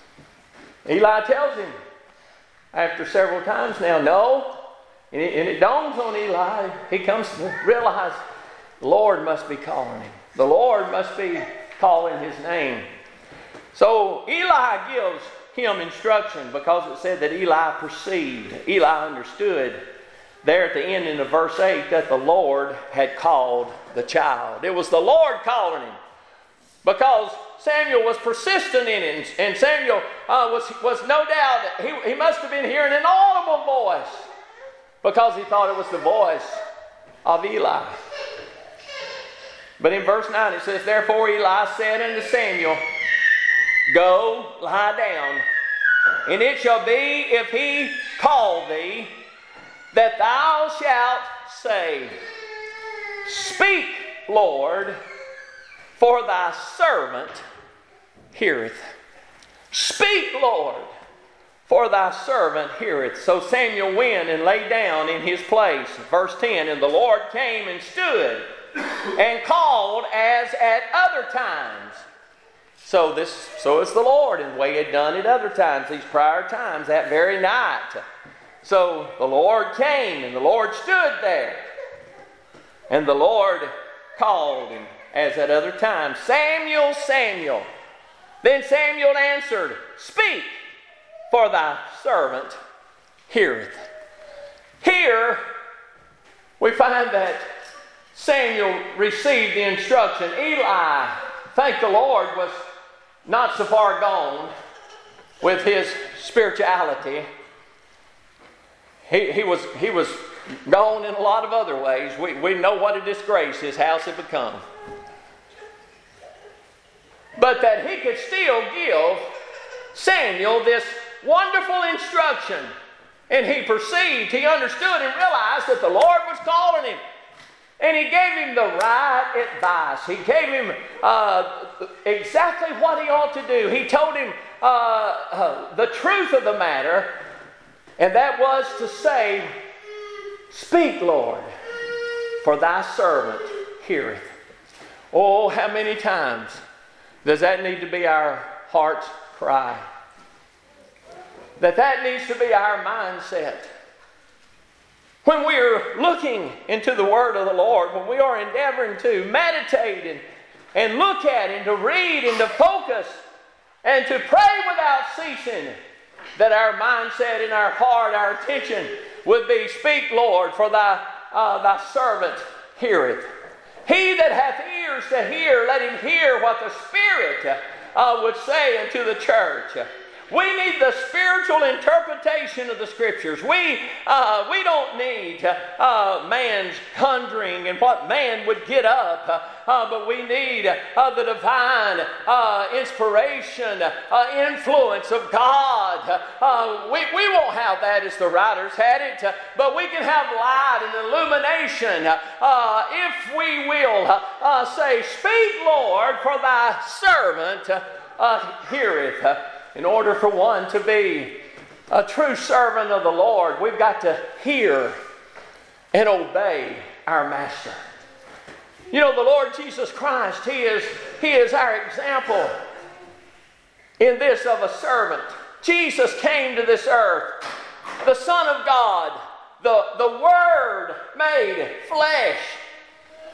Speaker 1: Eli tells him after several times now, "No." And it, and it dawns on Eli. He comes to realize the Lord must be calling him. The Lord must be calling his name. So Eli gives him instruction, because it said that Eli perceived, Eli understood there at the ending of verse eight that the Lord had called the child. It was the Lord calling him, because Samuel was persistent in it, and Samuel uh, was, was no doubt, he, he must have been hearing an audible voice, because he thought it was the voice of Eli. But in verse nine it says, "Therefore Eli said unto Samuel, Go, lie down, and it shall be, if he call thee, that thou shalt say, Speak, Lord, for thy servant heareth." Speak, Lord, for thy servant heareth. So Samuel went and lay down in his place. Verse ten, "And the Lord came and stood and called as at other times." So this, so is the Lord, and the way he had done it other times, these prior times, that very night. So the Lord came, and the Lord stood there, and the Lord called him as at other times, "Samuel, Samuel." Then Samuel answered, "Speak, for thy servant heareth." Here we find that Samuel received the instruction. Eli, thank the Lord, was not so far gone with his spirituality. He, he, was, he was gone in a lot of other ways. We, we know what a disgrace his house had become. But that he could still give Samuel this wonderful instruction. And he perceived, he understood and realized that the Lord was calling him. And he gave him the right advice. He gave him uh, exactly what he ought to do. He told him uh, uh, the truth of the matter, and that was to say, "Speak, Lord, for thy servant heareth." Oh, how many times does that need to be our heart's cry? That that needs to be our mindset. When we are looking into the Word of the Lord, when we are endeavoring to meditate and, and look at and to read and to focus and to pray without ceasing, that our mindset and our heart, our attention would be, "Speak, Lord, for thy, uh, thy servant heareth." He that hath ears to hear, let him hear what the Spirit uh, would say unto the church. We need the spiritual interpretation of the Scriptures. We uh, we don't need uh, man's conjuring and what man would get up, uh, but we need uh, the divine uh, inspiration, uh, influence of God. Uh, we, we won't have that as the writers had it, uh, but we can have light and illumination uh, if we will uh, say, "Speak, Lord, for thy servant uh, heareth." In order for one to be a true servant of the Lord, we've got to hear and obey our Master. You know, the Lord Jesus Christ, He is, He is our example in this of a servant. Jesus came to this earth, the Son of God, the, the Word made flesh.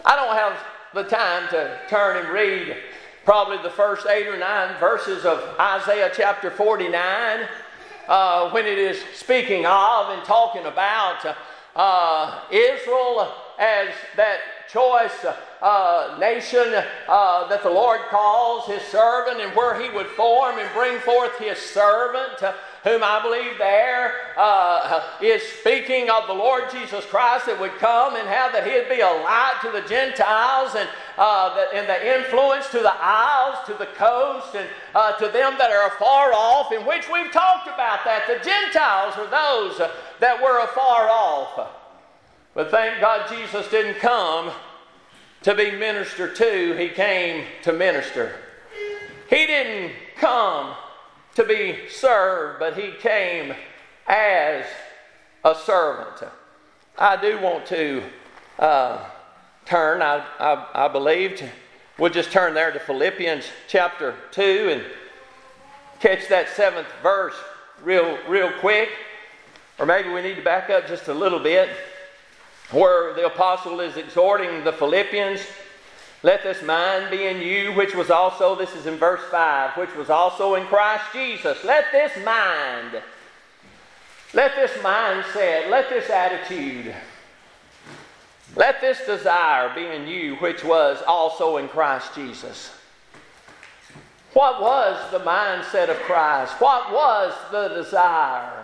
Speaker 1: I don't have the time to turn and read probably the first eight or nine verses of Isaiah chapter forty-nine uh, when it is speaking of and talking about uh, Israel as that choice uh, nation uh, that the Lord calls His servant, and where He would form and bring forth His servant, uh, whom I believe there uh, is speaking of the Lord Jesus Christ that would come and how that He'd be a light to the Gentiles, and, uh, the, and the influence to the isles, to the coast, and uh, to them that are afar off, in which we've talked about that. The Gentiles are those uh, that were afar off. But thank God Jesus didn't come to be ministered to. He came to minister. He didn't come to be served, but He came as a servant. I do want to uh, turn, I, I, I believe, to, we'll just turn there to Philippians chapter two and catch that seventh verse real, real quick. Or maybe we need to back up just a little bit, where the apostle is exhorting the Philippians, let this mind be in you, which was also, this is in verse five, which was also in Christ Jesus. Let this mind, let this mindset, let this attitude, let this desire be in you, which was also in Christ Jesus. What was the mindset of Christ? What was the desire?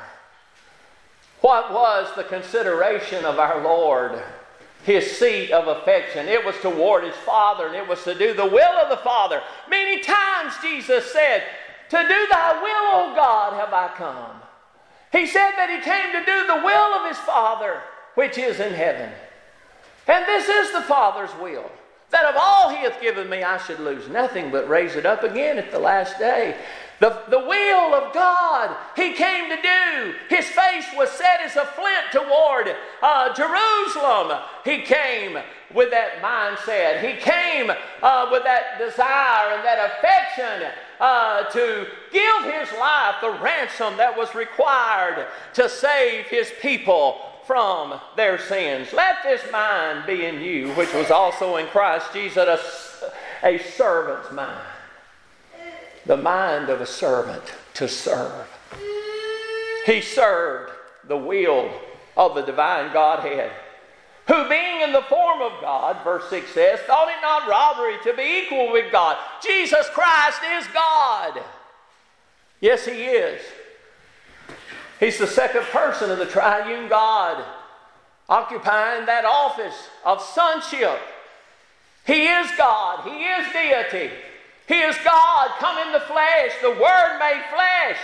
Speaker 1: What was the consideration of our Lord? His seat of affection. It was toward His Father, and it was to do the will of the Father. Many times Jesus said, to do Thy will, O God, have I come. He said that He came to do the will of His Father, which is in heaven. And this is the Father's will, that of all He hath given me, I should lose nothing, but raise it up again at the last day. The, the will of God He came to do. His face was set as a flint toward uh, Jerusalem. He came with that mindset. He came uh, with that desire and that affection uh, to give His life the ransom that was required to save His people from their sins. Let this mind be in you, which was also in Christ Jesus, a, a servant's mind. The mind of a servant to serve. He served the will of the divine Godhead, who being in the form of God, verse six says, thought it not robbery to be equal with God. Jesus Christ is God. Yes, He is. He's the second person of the triune God, occupying that office of sonship. He is God. He is deity. He is God come in the flesh, the Word made flesh.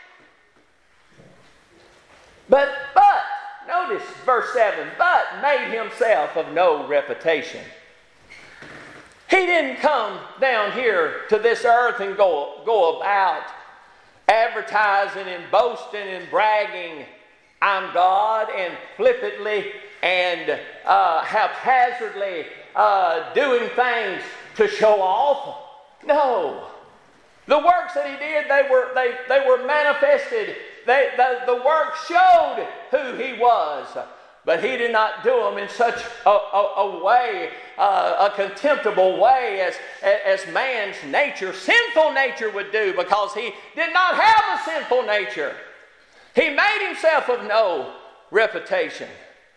Speaker 1: But, but, notice verse seven, but made Himself of no reputation. He didn't come down here to this earth and go, go about advertising and boasting and bragging, I'm God, and flippantly and uh, haphazardly uh, doing things to show off. No. The works that He did, they were they, they were manifested. They, the, the work showed who He was. But He did not do them in such a, a, a way, uh, a contemptible way as, as man's nature, sinful nature would do, because He did not have a sinful nature. He made Himself of no reputation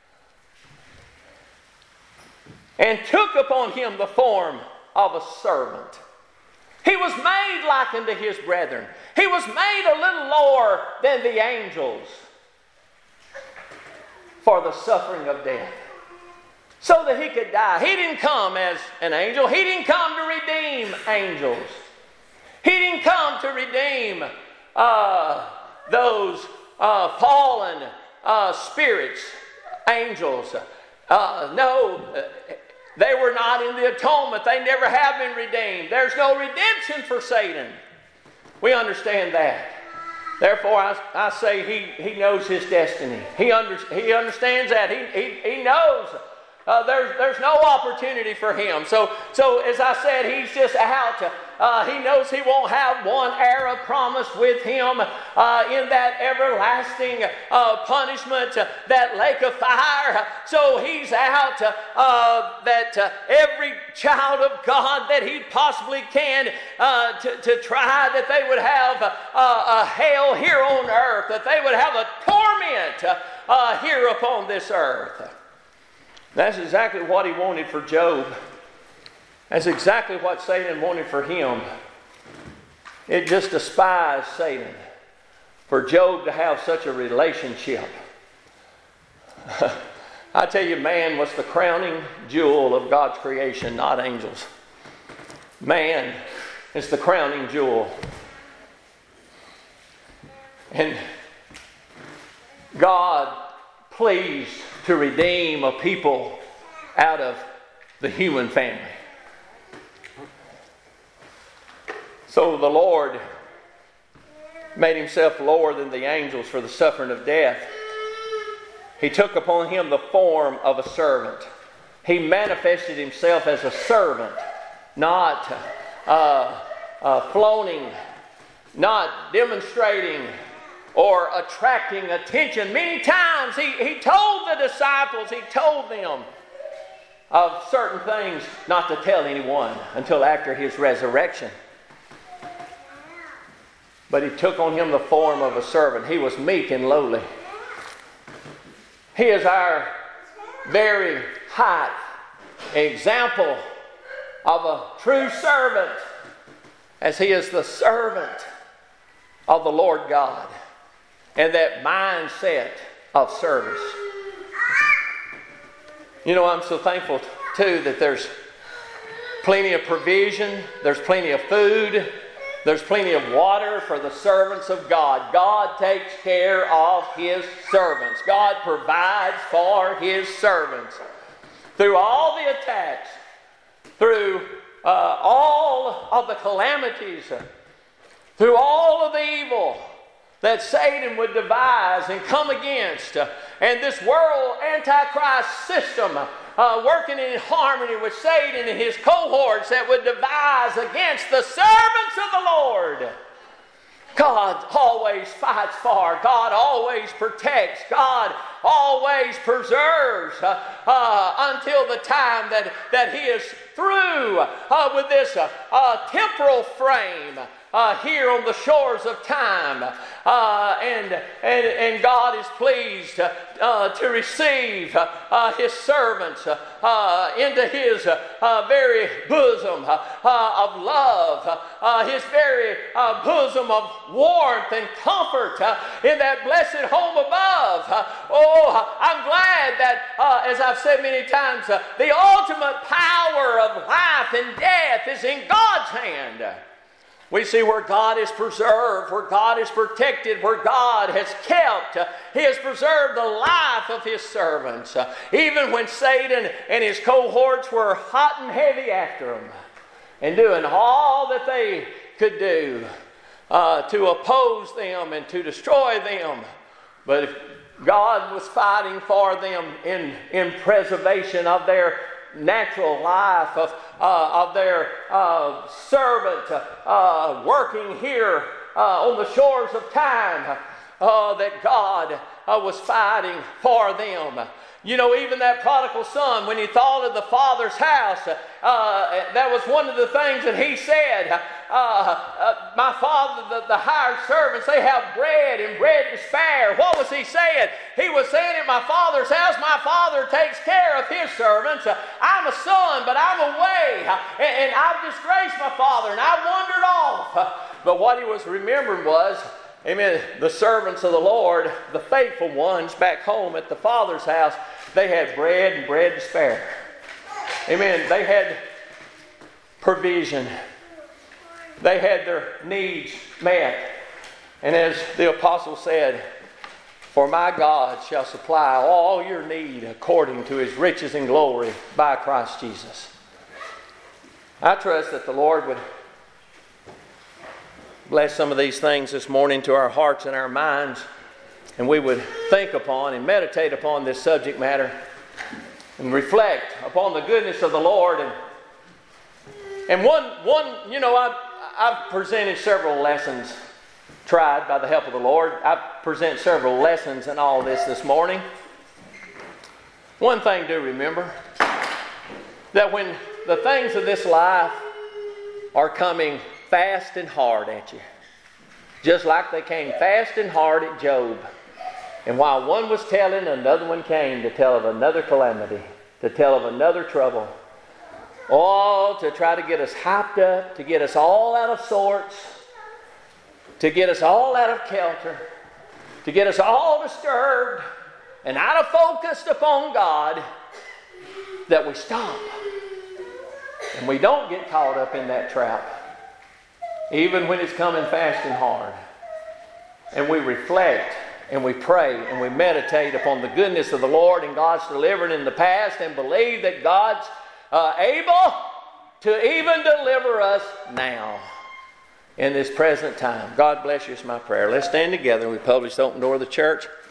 Speaker 1: and took upon Him the form of a servant. He was made like unto His brethren. He was made a little lower than the angels for the suffering of death, so that He could die. He didn't come as an angel. He didn't come to redeem angels. He didn't come to redeem uh, those uh, fallen uh, spirits, angels. Uh, no, they were not in the atonement. They never have been redeemed. There's no redemption for Satan. We understand that. Therefore, I, I say he, he knows his destiny. He, under, he understands that. He, he, he knows uh, there's, there's no opportunity for him. So, so as I said, he's just out. Uh, he knows he won't have one arrow promised with him uh, in that everlasting uh, punishment, uh, that lake of fire. So he's out uh, that uh, every child of God that he possibly can uh, to, to try that they would have a, a hell here on earth, that they would have a torment uh, here upon this earth. That's exactly what he wanted for Job. That's exactly what Satan wanted for him. It just despised Satan for Job to have such a relationship. I tell you, man was the crowning jewel of God's creation, not angels. Man is the crowning jewel. And God pleased to redeem a people out of the human family. So the Lord made himself lower than the angels for the suffering of death. He took upon him the form of a servant. He manifested himself as a servant, not uh, uh, flaunting, not demonstrating or attracting attention. Many times he, he told the disciples, he told them of certain things not to tell anyone until after his resurrection. But he took on him the form of a servant. He was meek and lowly. He is our very high example of a true servant, as he is the servant of the Lord God, and that mindset of service. You know, I'm so thankful too that there's plenty of provision, there's plenty of food, there's plenty of water for the servants of God. God takes care of his servants. God provides for his servants. Through all the attacks, through uh, all of the calamities, through all of the evil that Satan would devise and come against, uh, and this world antichrist system uh, working in harmony with Satan and his cohorts that would devise against the servants of the Lord. God always fights for, God always protects, God always preserves uh, uh, until the time that, that he is through uh, with this uh, uh, temporal frame uh, here on the shores of time. Uh, and, and, and God is pleased uh, uh, to receive uh, uh, his servants uh, uh, into his uh, uh, very bosom uh, uh, of love, uh, uh, his very uh, bosom of warmth and comfort uh, in that blessed home above. Uh, oh, I'm glad that, uh, as I've said many times, uh, the ultimate power of life and death is in God's hand. We see where God is preserved, where God is protected, where God has kept. Uh, he has preserved the life of his servants. Uh, even when Satan and his cohorts were hot and heavy after him and doing all that they could do uh, to oppose them and to destroy them. But if God was fighting for them in, in preservation of their natural life, of, uh, of their uh, servant uh, working here uh, on the shores of time, uh, that God uh, was fighting for them. You know, even that prodigal son, when he thought of the father's house, uh, that was one of the things that he said, uh, uh, my father, the, the hired servants, they have bread and bread to spare. What was he saying? He was saying, at my father's house, my father takes care of his servants. I'm a son, but I'm away, and, and I've disgraced my father, and I've wandered off. But what he was remembering was, amen, the servants of the Lord, the faithful ones back home at the Father's house, they had bread and bread to spare. Amen. They had provision. They had their needs met. And as the apostle said, for my God shall supply all your need according to his riches and glory by Christ Jesus. I trust that the Lord would bless some of these things this morning to our hearts and our minds, and we would think upon and meditate upon this subject matter. and reflect upon the goodness of the Lord. And, and one, one, you know, I've, I've presented several lessons, tried by the help of the Lord. I've presented several lessons in all this this morning. One thing to remember, that when the things of this life are coming fast and hard at you, just like they came fast and hard at Job. And while one was telling, another one came to tell of another calamity, to tell of another trouble. All to try to get us hyped up, to get us all out of sorts, to get us all out of kilter, to get us all disturbed and out of focus upon God, that we stop. And we don't get caught up in that trap, even when it's coming fast and hard. And we reflect and we pray and we meditate upon the goodness of the Lord and God's delivered in the past, and believe that God's uh, able to even deliver us now in this present time. God bless you is my prayer. Let's stand together. We publish the open door of the church.